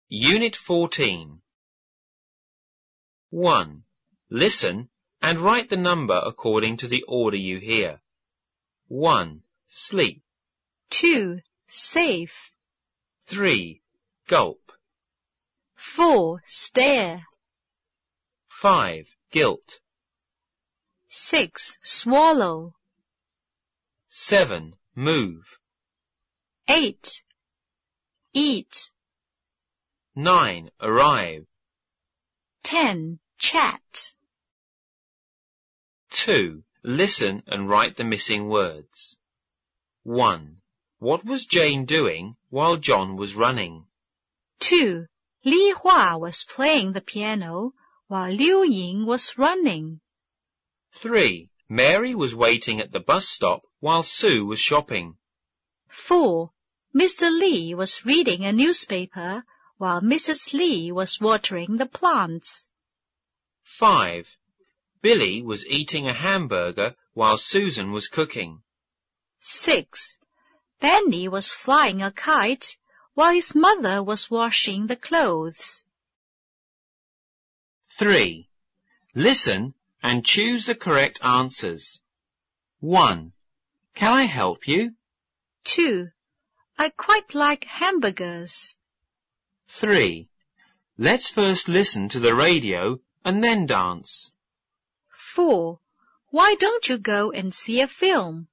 Unit 14. 1. Listen and write the number according to the order you hear. 1. Sleep. 2. Safe. 3. Gulp. 4. Stare. 5. Guilt. 6. Swallow. 7. Move. 8. Eat. 9. Arrive. 10. Chat. 2. Listen and write the missing words. 1. What was Jane doing while John was running? 2. Li Hua was playing the piano while Liu Ying was running. 3. Mary was waiting at the bus stop while Sue was shopping. 4. Mr. Li was reading a newspaper while Mrs. Li was watering the plants. 5. Billy was eating a hamburger while Susan was cooking. 6. Benny was flying a kite while his mother was washing the clothes. 3. Listen and choose the correct answers. 1. Can I help you? 2. I quite like hamburgers. 3. Let's first listen to the radio and then dance. 4. Why don't you go and see a film?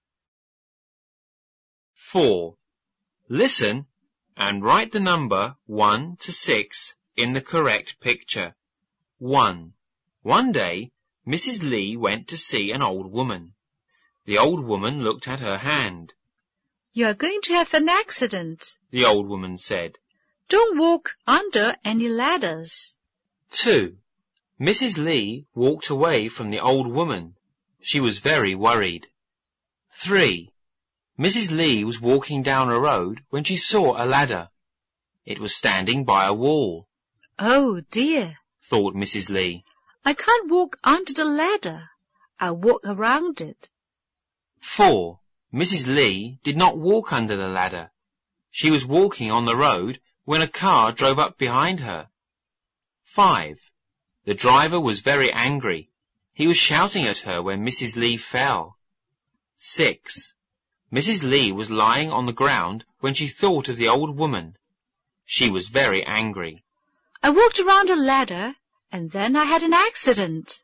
4. Listen and write the number 1 to 6 in the correct picture. 1. One day, Mrs. Li went to see an old woman. The old woman looked at her hand. You are going to have an accident, the old woman said. Don't walk under any ladders. 2. Mrs. Li walked away from the old woman. She was very worried. 3. Mrs. Li was walking down a road when she saw a ladder. It was standing by a wall. Oh dear, thought Mrs. Li. I can't walk under the ladder. I'll walk around it. 4. Mrs. Li did not walk under the ladder. She was walking on the road when a car drove up behind her. 5. The driver was very angry. He was shouting at her when Mrs. Li fell. 6. Mrs. Li was lying on the ground when she thought of the old woman. She was very angry. I walked around a ladder, and then I had an accident.